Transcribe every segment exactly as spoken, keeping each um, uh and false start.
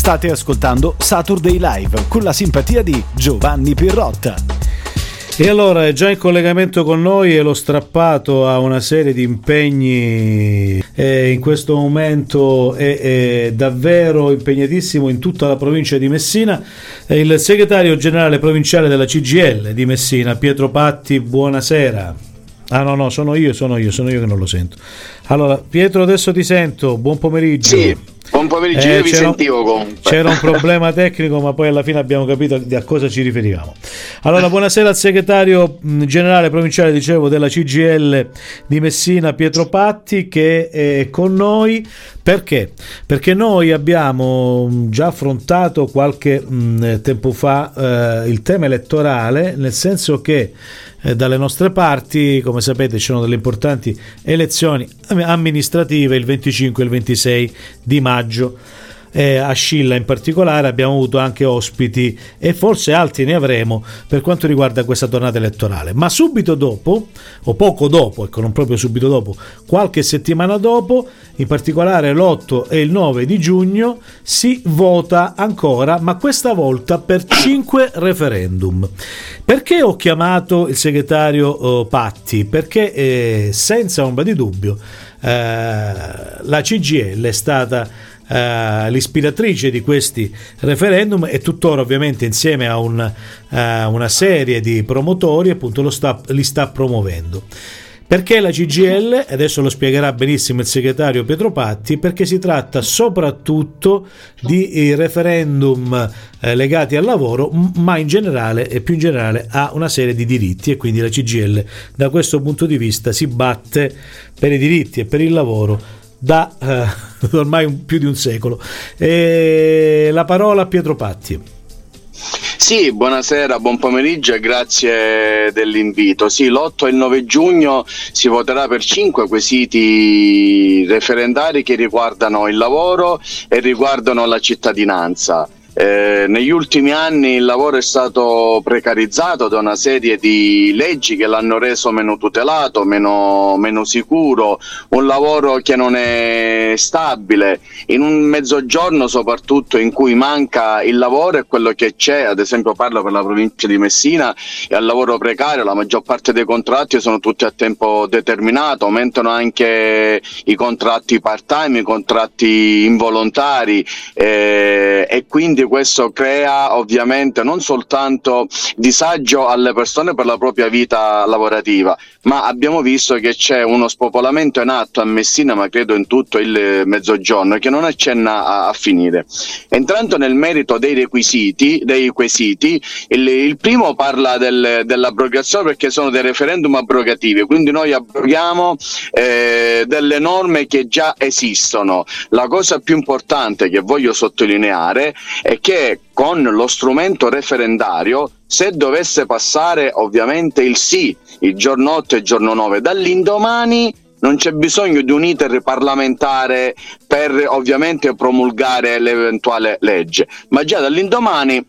State ascoltando Saturday Live con la simpatia di Giovanni Pirrotta. E allora è già in collegamento con noi e l'ho strappato a una serie di impegni, e in questo momento è, è davvero impegnatissimo in tutta la provincia di Messina, è il segretario generale provinciale della C G I L di Messina, Pietro Patti. Buonasera. Ah no no, sono io, sono io, sono io che non lo sento. Allora Pietro, adesso ti sento, buon pomeriggio. Sì, buon pomeriggio, eh, io vi sentivo comunque. C'era un problema tecnico, ma poi alla fine abbiamo capito a cosa ci riferiamo. Allora, buonasera al segretario generale provinciale, dicevo, della C G I L di Messina, Pietro Patti, che è con noi. Perché? Perché noi abbiamo già affrontato qualche mh, tempo fa eh, il tema elettorale, nel senso che eh, dalle nostre parti, come sapete, ci sono delle importanti elezioni amministrative il venticinque e il ventisei di maggio. Eh, a Scilla in particolare abbiamo avuto anche ospiti e forse altri ne avremo per quanto riguarda questa tornata elettorale, ma subito dopo o poco dopo, ecco, non proprio subito dopo, qualche settimana dopo, in particolare l'otto e il nove di giugno, si vota ancora, ma questa volta per cinque referendum. Perché ho chiamato il segretario eh, Patti? Perché eh, senza ombra di dubbio eh, la C G I L è stata Uh, l'ispiratrice di questi referendum e tuttora ovviamente insieme a un, uh, una serie di promotori appunto lo sta, li sta promuovendo. Perché la C G I L? Adesso lo spiegherà benissimo il segretario Pietro Patti, perché si tratta soprattutto di referendum eh, legati al lavoro, ma in generale e più in generale a una serie di diritti, e quindi la C G I L da questo punto di vista si batte per i diritti e per il lavoro da eh, ormai un, più di un secolo. E la parola a Pietro Patti. Sì, buonasera, buon pomeriggio e grazie dell'invito. Sì, l'otto e il nove giugno si voterà per cinque quesiti referendari che riguardano il lavoro e riguardano la cittadinanza. Eh, negli ultimi anni il lavoro è stato precarizzato da una serie di leggi che l'hanno reso meno tutelato, meno, meno sicuro, un lavoro che non è stabile, in un mezzogiorno soprattutto in cui manca il lavoro e quello che c'è, ad esempio parlo per la provincia di Messina, è al lavoro precario, la maggior parte dei contratti sono tutti a tempo determinato, aumentano anche i contratti part-time, i contratti involontari eh, e quindi questo crea ovviamente non soltanto disagio alle persone per la propria vita lavorativa, ma abbiamo visto che c'è uno spopolamento in atto a Messina, ma credo in tutto il mezzogiorno, che non accenna a, a finire. Entrando nel merito dei requisiti, dei quesiti, il, il primo parla del, dell'abrogazione, perché sono dei referendum abrogativi, quindi noi abroghiamo eh, delle norme che già esistono. La cosa più importante che voglio sottolineare è che con lo strumento referendario, se dovesse passare ovviamente il sì il giorno otto e il giorno nove, dall'indomani non c'è bisogno di un iter parlamentare per ovviamente promulgare l'eventuale legge, ma già dall'indomani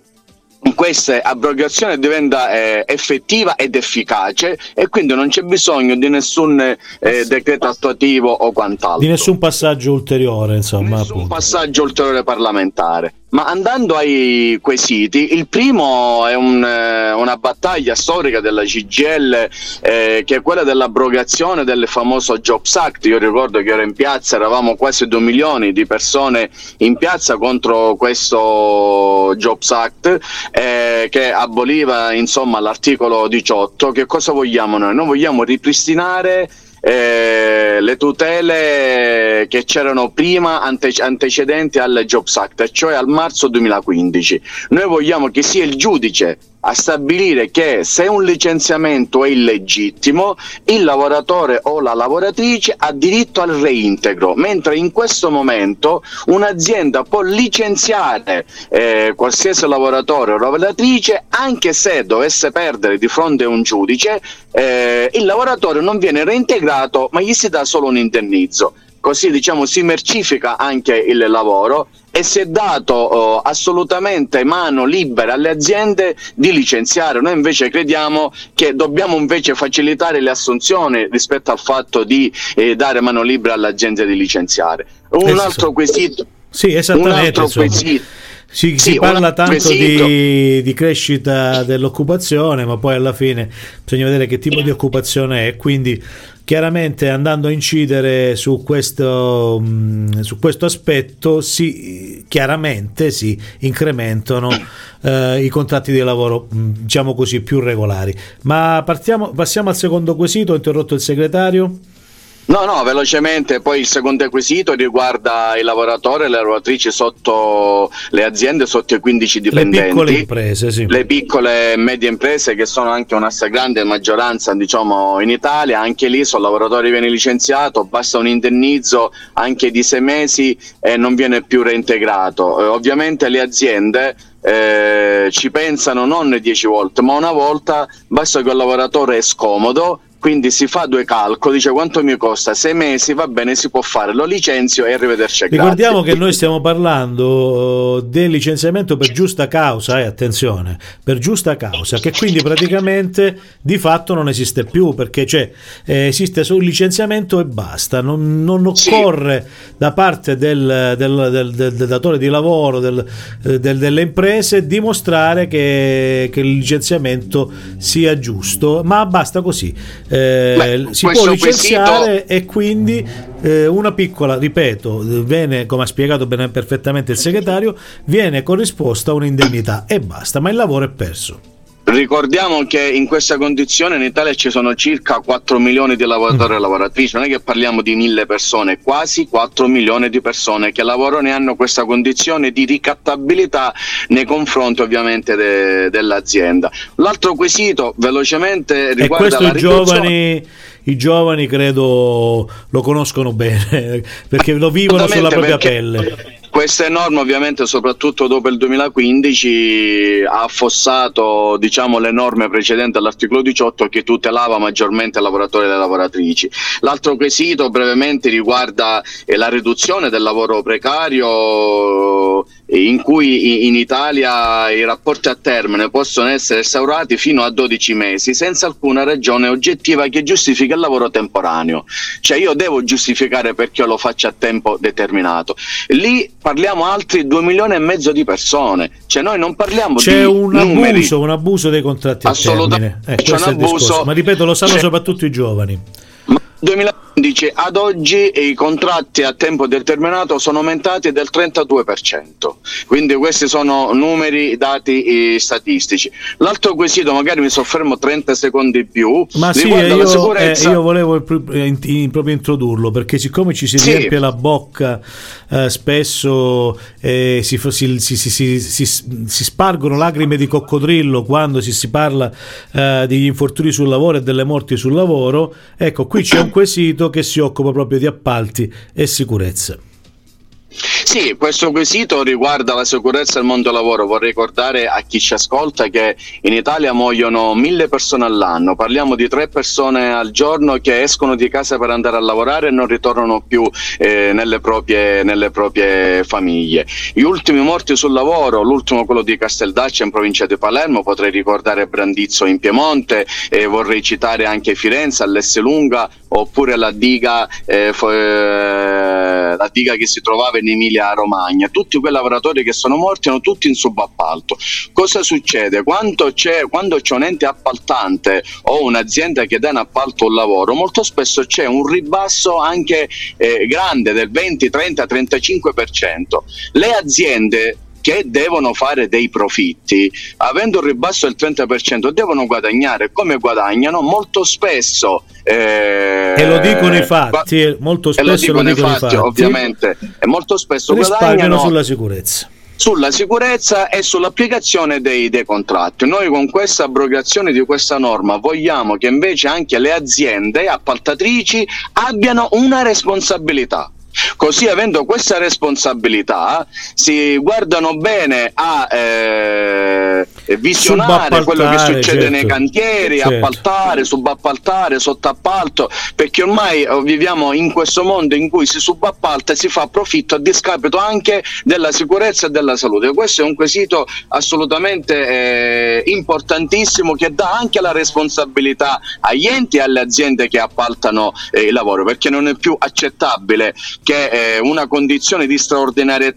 questa abrogazione diventa eh, effettiva ed efficace e quindi non c'è bisogno di nessun eh, decreto attuativo o quant'altro, di nessun passaggio ulteriore, insomma, nessun appunto. passaggio ulteriore parlamentare. Ma andando ai quesiti, il primo è un, eh, una battaglia storica della C G I L eh, che è quella dell'abrogazione del famoso Jobs Act. Io ricordo che ero in piazza, eravamo quasi due milioni di persone in piazza contro questo Jobs Act eh, che aboliva insomma l'articolo diciotto. Che cosa vogliamo noi? Noi vogliamo ripristinare Eh, le tutele che c'erano prima ante- antecedenti al Jobs Act, cioè al marzo duemilaquindici. Noi vogliamo che sia il giudice a stabilire che se un licenziamento è illegittimo, il lavoratore o la lavoratrice ha diritto al reintegro, mentre in questo momento un'azienda può licenziare eh, qualsiasi lavoratore o lavoratrice anche se dovesse perdere di fronte a un giudice, eh, il lavoratore non viene reintegrato ma gli si dà solo un indennizzo. Così diciamo si mercifica anche il lavoro e si è dato oh, assolutamente mano libera alle aziende di licenziare. Noi invece crediamo che dobbiamo invece facilitare le assunzioni rispetto al fatto di eh, dare mano libera alle aziende di licenziare. Un esatto. altro quesito. Sì, esattamente. Un altro quesito. Si, sì, si parla tanto di, di crescita dell'occupazione, ma poi alla fine bisogna vedere che tipo di occupazione è, quindi chiaramente andando a incidere su questo, mh, su questo aspetto si, chiaramente si incrementano eh, i contratti di lavoro, mh, diciamo così, più regolari. Ma partiamo, passiamo al secondo quesito, ho interrotto il segretario. No, no, velocemente, poi il secondo quesito riguarda i lavoratori e le lavoratrici sotto le aziende sotto i quindici dipendenti. Le piccole imprese, sì. Le piccole e medie imprese, che sono anche una stragrande maggioranza, diciamo, in Italia. Anche lì, se un lavoratore viene licenziato, basta un indennizzo anche di sei mesi e non viene più reintegrato. Eh, ovviamente le aziende eh, ci pensano non dieci volte, ma una volta, basta che il lavoratore è scomodo. Quindi si fa due calcoli, dice quanto mi costa, sei mesi, va bene, si può fare, lo licenzio e arrivederci. Ricordiamo grazie. Che noi stiamo parlando del licenziamento per giusta causa, e eh, attenzione, per giusta causa, che quindi praticamente di fatto non esiste più, perché c'è, eh, esiste solo il licenziamento e basta, non, non occorre sì. da parte del, del, del, del, del datore di lavoro, del, del, delle imprese, dimostrare che, che il licenziamento sia giusto, ma basta così. Eh, Beh, si può licenziare quesito... e quindi eh, una piccola, ripeto, viene, come ha spiegato bene, perfettamente il segretario, viene corrisposta un'indennità e basta, ma il lavoro è perso. Ricordiamo che in questa condizione in Italia ci sono circa quattro milioni di lavoratori e lavoratrici, non è che parliamo di mille persone, quasi quattro milioni di persone che lavorano e hanno questa condizione di ricattabilità nei confronti ovviamente de- dell'azienda. L'altro quesito velocemente riguarda e questo la i giovani, i giovani credo lo conoscono bene perché lo vivono sulla propria pelle. Questa norma ovviamente soprattutto dopo il duemilaquindici ha affossato, diciamo, le norme precedenti all'articolo diciotto che tutelava maggiormente i lavoratori e le lavoratrici. L'altro quesito brevemente riguarda eh, la riduzione del lavoro precario, in cui in Italia i rapporti a termine possono essere instaurati fino a dodici mesi senza alcuna ragione oggettiva che giustifica il lavoro temporaneo. Cioè io devo giustificare perché io lo faccio a tempo determinato. Lì parliamo altri due milioni e mezzo di persone, cioè noi non parliamo c'è di un numeri. abuso, un abuso dei contratti a termine. Eh, c'è un abuso, ma ripeto, lo sanno c'è... soprattutto i giovani. duemilaquindici ad oggi i contratti a tempo determinato sono aumentati del trentadue per cento, quindi questi sono numeri, dati eh, statistici. L'altro quesito, magari mi soffermo trenta secondi in più, ma sì, io, la sicurezza. Eh, io volevo in, in, proprio introdurlo, perché siccome ci si sì. riempie la bocca eh, spesso eh, si, si, si, si, si, si, si spargono lacrime di coccodrillo quando si, si parla eh, degli infortuni sul lavoro e delle morti sul lavoro. Ecco, qui c'è un quesito che si occupa proprio di appalti e sicurezza. Sì, questo quesito riguarda la sicurezza del mondo del lavoro. Vorrei ricordare a chi ci ascolta che in Italia muoiono mille persone all'anno, parliamo di tre persone al giorno che escono di casa per andare a lavorare e non ritornano più eh, nelle proprie, nelle proprie famiglie. Gli ultimi morti sul lavoro, l'ultimo quello di Casteldaccia in provincia di Palermo, potrei ricordare Brandizzo in Piemonte, eh, vorrei citare anche Firenze, all'Esselunga, oppure la diga, eh, fo- eh, la diga che si trovava in Emilia Romagna. Tutti quei lavoratori che sono morti erano tutti in subappalto. Cosa succede? Quando c'è, quando c'è un ente appaltante o un'azienda che dà in appalto un lavoro, molto spesso c'è un ribasso anche eh, grande del venti, trenta, trentacinque per cento. Le aziende che devono fare dei profitti, avendo un ribasso del trenta per cento, devono guadagnare. Come guadagnano? Molto spesso eh, e lo dicono i fatti, eh, molto spesso e lo dicono, lo dicono i fatti, fatti ovviamente, e molto spesso risparmiano sulla sicurezza sulla sicurezza e sull'applicazione dei, dei contratti. Noi con questa abrogazione di questa norma vogliamo che invece anche le aziende appaltatrici abbiano una responsabilità. Così, avendo questa responsabilità, si guardano bene a eh, visionare quello che succede certo. nei cantieri, certo. appaltare, subappaltare, sottoappalto, perché ormai viviamo in questo mondo in cui si subappalta e si fa profitto a discapito anche della sicurezza e della salute. Questo è un quesito assolutamente eh, importantissimo, che dà anche la responsabilità agli enti e alle aziende che appaltano eh, il lavoro, perché non è più accettabile che eh, una condizione di straordinarietà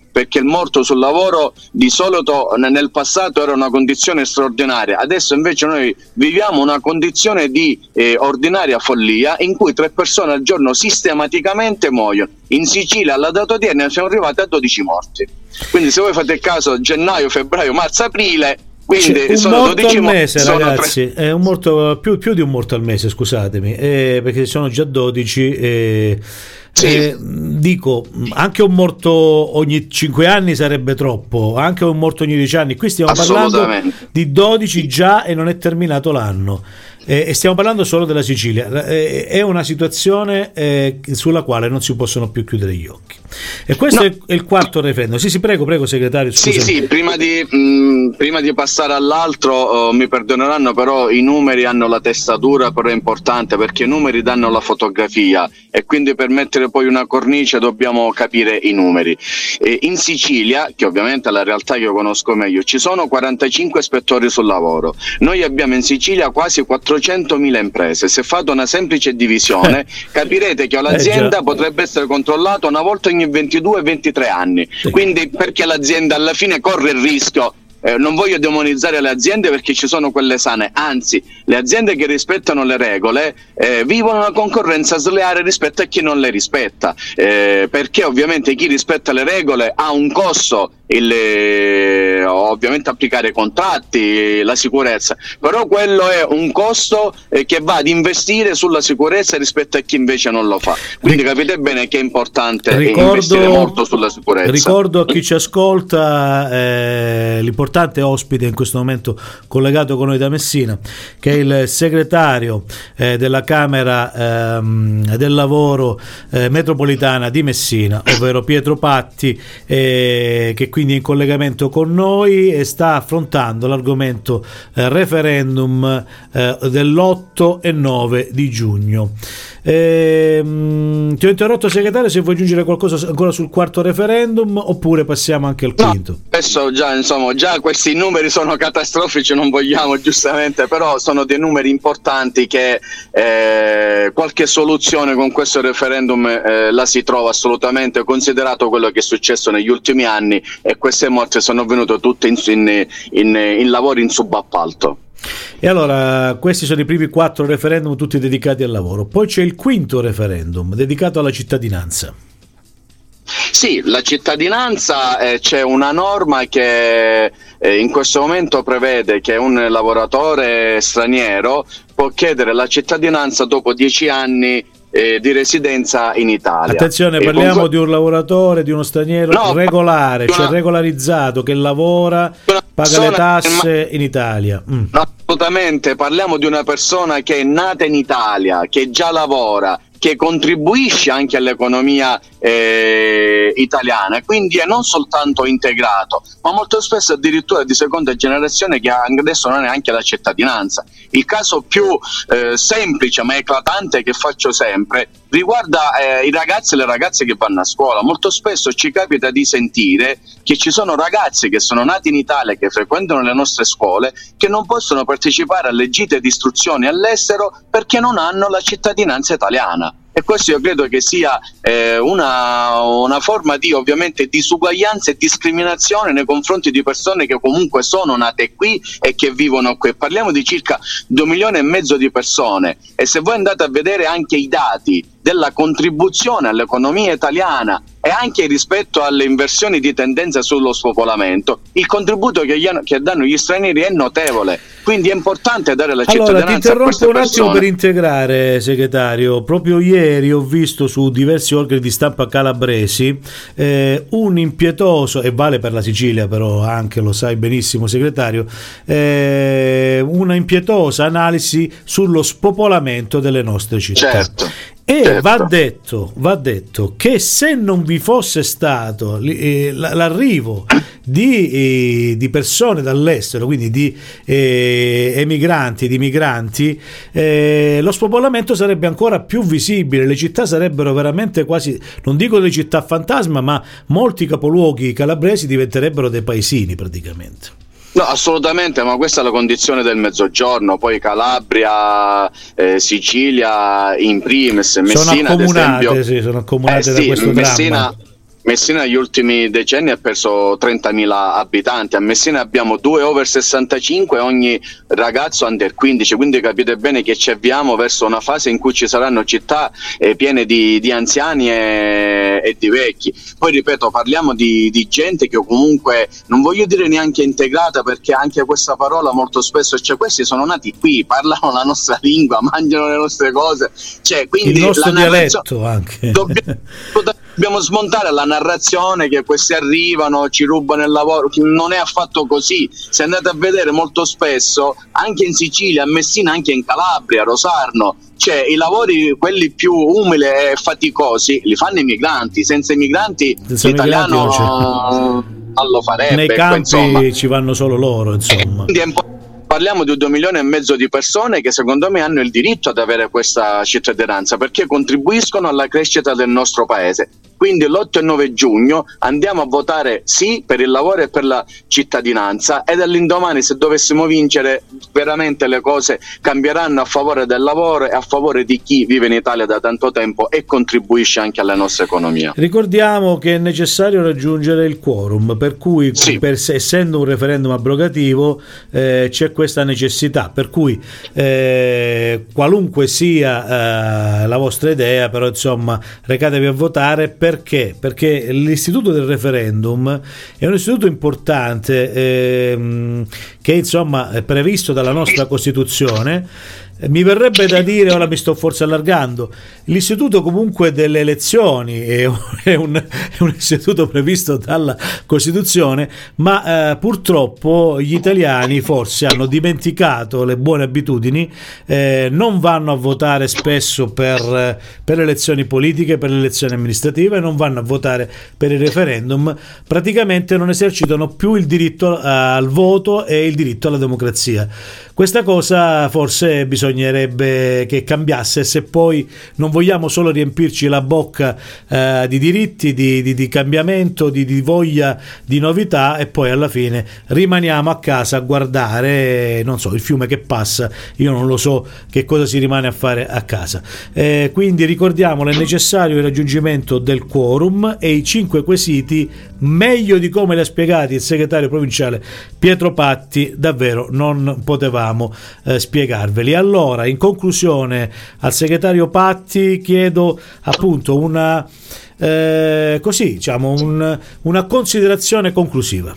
perché il morto sul lavoro di solito nel passato era una condizione straordinaria, adesso invece noi viviamo una condizione di eh, ordinaria follia in cui tre persone al giorno sistematicamente muoiono. In Sicilia alla data odierna siamo arrivati a dodici morti, quindi se voi fate caso gennaio, febbraio, marzo, aprile, quindi C'è un sono morto dodici al mese, sono ragazzi, tre... è un morto, più, più di un morto al mese, scusatemi, eh, perché sono già dodici. Eh, Sì. eh, dico, anche un morto ogni cinque anni sarebbe troppo, anche un morto ogni dieci anni. Qui stiamo parlando di dodici già e non è terminato l'anno. Eh, e stiamo parlando solo della Sicilia. Eh, è una situazione eh, sulla quale non si possono più chiudere gli occhi. E questo no. è, è il quarto referendum. Sì, sì, prego, prego, segretario. Scusami. Sì, sì, prima di, mh, prima di passare all'altro, uh, mi perdoneranno, però i numeri hanno la testatura, però è importante perché i numeri danno la fotografia e quindi per mettere poi una cornice dobbiamo capire i numeri. E in Sicilia, che ovviamente è la realtà che io conosco meglio, ci sono quarantacinque ispettori sul lavoro. Noi abbiamo in Sicilia quasi quattrocentomila imprese. Se fate una semplice divisione capirete che l'azienda eh potrebbe essere controllata una volta ogni ventidue ventitré anni, quindi perché l'azienda alla fine corre il rischio. Eh, non voglio demonizzare le aziende perché ci sono quelle sane, anzi le aziende che rispettano le regole eh, vivono una concorrenza sleale rispetto a chi non le rispetta, eh, perché ovviamente chi rispetta le regole ha un costo, il, eh, ovviamente applicare i contratti, la sicurezza, però quello è un costo eh, che va ad investire sulla sicurezza rispetto a chi invece non lo fa, quindi capite bene che è importante ricordo, investire molto sulla sicurezza. Ricordo a chi ci ascolta eh, l'importante ospite in questo momento collegato con noi da Messina, che è il segretario eh, della Camera ehm, del Lavoro eh, metropolitana di Messina, ovvero Pietro Patti, eh, che quindi è in collegamento con noi e sta affrontando l'argomento eh, referendum eh, dell'otto e nove di giugno. Eh, ti ho interrotto, segretario, se vuoi aggiungere qualcosa ancora sul quarto referendum oppure passiamo anche al quinto. No, adesso già insomma già questi numeri sono catastrofici, non vogliamo giustamente, però sono dei numeri importanti che eh, qualche soluzione con questo referendum eh, la si trova assolutamente, considerato quello che è successo negli ultimi anni e queste morti sono avvenute tutte in, in, in, in lavori in subappalto. E allora questi sono i primi quattro referendum tutti dedicati al lavoro, poi c'è il quinto referendum dedicato alla cittadinanza. Sì, la cittadinanza, eh, c'è una norma che eh, in questo momento prevede che un lavoratore straniero può chiedere la cittadinanza dopo dieci anni eh, di residenza in Italia. Attenzione, parliamo con... di un lavoratore, di uno straniero no, regolare, una... cioè regolarizzato, che lavora, paga le tasse in Italia. Mm. No, assolutamente, parliamo di una persona che è nata in Italia, che già lavora, che contribuisce anche all'economia eh, italiana, quindi è non soltanto integrato, ma molto spesso addirittura di seconda generazione, che adesso non è neanche la cittadinanza. Il caso più eh, semplice ma eclatante che faccio sempre riguarda eh, i ragazzi e le ragazze che vanno a scuola. Molto spesso ci capita di sentire che ci sono ragazzi che sono nati in Italia, che frequentano le nostre scuole, che non possono partecipare alle gite di istruzione all'estero perché non hanno la cittadinanza italiana. E questo io credo che sia eh, una, una forma di ovviamente disuguaglianza e discriminazione nei confronti di persone che comunque sono nate qui e che vivono qui. Parliamo di circa due milioni e mezzo di persone, e se voi andate a vedere anche i dati della contribuzione all'economia italiana e anche rispetto alle inversioni di tendenza sullo spopolamento, il contributo che, gli hanno, che danno gli stranieri è notevole, quindi è importante dare la cittadinanza. Allora, ti interrompo a queste un attimo persone. Per integrare, segretario. Proprio ieri ho visto su diversi organi di stampa calabresi eh, un impietoso, e vale per la Sicilia però anche, lo sai benissimo segretario, eh, una impietosa analisi sullo spopolamento delle nostre città. Certo. E certo. va detto, va detto che se non vi fosse stato eh, l'arrivo di, eh, di persone dall'estero, quindi di eh, emigranti, di migranti, eh, lo spopolamento sarebbe ancora più visibile, le città sarebbero veramente quasi, non dico le città fantasma, ma molti capoluoghi calabresi diventerebbero dei paesini praticamente. No, assolutamente, ma questa è la condizione del Mezzogiorno, poi Calabria, eh, Sicilia in primis, Messina sono accomunate, ad esempio, sì, sono accomunate eh, da sì, questo Messina, dramma. Messina negli ultimi decenni ha perso trentamila abitanti, a Messina abbiamo due over sessantacinque ogni ragazzo under quindici, quindi capite bene che ci avviamo verso una fase in cui ci saranno città eh, piene di, di anziani e, e di vecchi. Poi ripeto, parliamo di, di gente che comunque non voglio dire neanche integrata, perché anche questa parola molto spesso, cioè questi sono nati qui, parlano la nostra lingua, mangiano le nostre cose, cioè, quindi il nostro la dialetto anche. Dobbiamo, dobbiamo smontare la narrazione che questi arrivano, ci rubano il lavoro. Non è affatto così. Se andate a vedere, molto spesso anche in Sicilia, a Messina, anche in Calabria, a Rosarno, cioè i lavori quelli più umili e faticosi li fanno i migranti. Senza i migranti Senza l'italiano migranti non, non lo farebbe. Nei campi insomma. Ci vanno solo loro, insomma. Quindi è un po'. Parliamo di due milioni e mezzo di persone che secondo me hanno il diritto ad avere questa cittadinanza, perché contribuiscono alla crescita del nostro paese. Quindi l'otto e nove giugno andiamo a votare sì per il lavoro e per la cittadinanza, e dall'indomani, se dovessimo vincere, veramente le cose cambieranno a favore del lavoro e a favore di chi vive in Italia da tanto tempo e contribuisce anche alla nostra economia. Ricordiamo che è necessario raggiungere il quorum, per cui sì. per, essendo un referendum abrogativo eh, c'è questa necessità, per cui eh, qualunque sia eh, la vostra idea, però insomma recatevi a votare. Perché? Perché l'istituto del referendum è un istituto importante ehm, che insomma è previsto dalla nostra Costituzione. Mi verrebbe da dire, ora mi sto forse allargando, l'istituto comunque delle elezioni è un, è un, è un istituto previsto dalla Costituzione, ma eh, purtroppo gli italiani forse hanno dimenticato le buone abitudini, eh, non vanno a votare spesso per, per le elezioni politiche, per le elezioni amministrative, non vanno a votare per il referendum, praticamente non esercitano più il diritto al voto e il diritto alla democrazia. Questa cosa forse bisognerebbe che cambiasse, se poi non vogliamo solo riempirci la bocca eh, di diritti, di, di, di cambiamento, di, di voglia di novità, e poi alla fine rimaniamo a casa a guardare, non so, il fiume che passa. Io non lo so che cosa si rimane a fare a casa. Eh, quindi ricordiamolo, è necessario il raggiungimento del quorum e i cinque quesiti, meglio di come li ha spiegati il segretario provinciale Pietro Patti, davvero non potevamo eh, spiegarveli. Allora, in conclusione, al segretario Patti chiedo appunto una eh, così diciamo un, una considerazione conclusiva.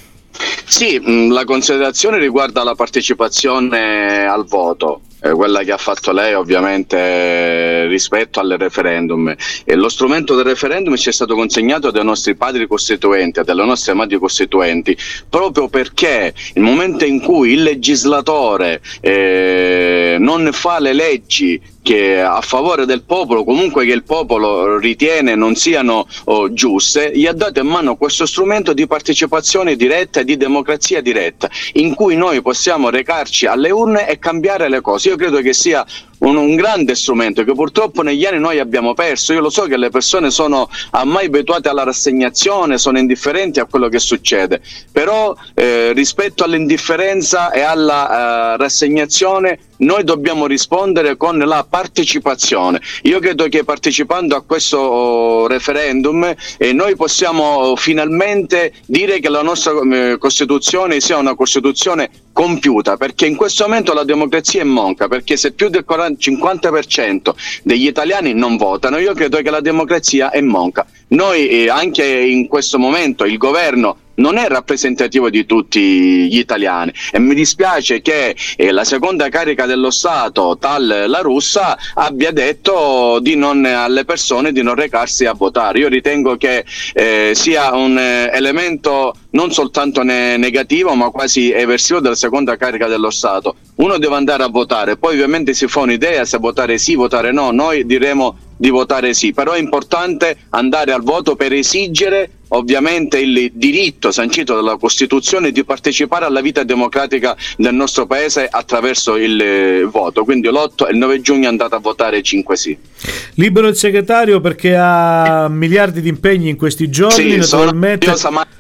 Sì, la considerazione riguarda la partecipazione al voto, eh, quella che ha fatto lei ovviamente eh, rispetto al referendum. E lo strumento del referendum ci è stato consegnato dai nostri padri costituenti, dalle nostre madri costituenti, proprio perché il momento in cui il legislatore eh, non fa le leggi che a favore del popolo, comunque che il popolo ritiene non siano oh, giuste, gli ha dato in mano questo strumento di partecipazione diretta e di democrazia diretta, in cui noi possiamo recarci alle urne e cambiare le cose. Io credo che sia un, un grande strumento che purtroppo negli anni noi abbiamo perso. Io lo so che le persone sono ormai abituate alla rassegnazione, sono indifferenti a quello che succede, però eh, rispetto all'indifferenza e alla eh, rassegnazione noi dobbiamo rispondere con la partecipazione. Io credo che partecipando a questo referendum eh, noi possiamo finalmente dire che la nostra eh, Costituzione sia una Costituzione compiuta, perché in questo momento la democrazia è monca, perché se più del cinquanta per cento degli italiani non votano, io credo che la democrazia è monca. Noi eh, anche in questo momento il governo non è rappresentativo di tutti gli italiani, e mi dispiace che eh, la seconda carica dello Stato, tal La Russa, abbia detto di non, alle persone di non recarsi a votare. Io ritengo che eh, sia un eh, elemento non soltanto ne- negativo ma quasi eversivo della seconda carica dello Stato. Uno deve andare a votare, poi ovviamente si fa un'idea se votare sì, votare no. Noi diremo di votare sì, però è importante andare al voto per esigere ovviamente il diritto sancito dalla Costituzione di partecipare alla vita democratica del nostro paese attraverso il eh, voto. Quindi l'otto e il nove giugno andate a votare cinque sì. Libero il segretario perché ha miliardi di impegni in questi giorni, sì, naturalmente. Sono, io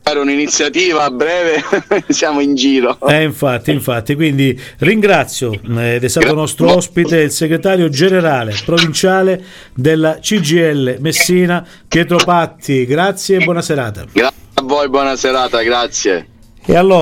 un'iniziativa a breve siamo in giro. Eh, infatti, infatti, quindi ringrazio eh, ed è stato nostro ospite il segretario generale provinciale della C G I L Messina, Pietro Patti. Grazie e buona serata. Grazie a voi, buona serata, grazie. E allora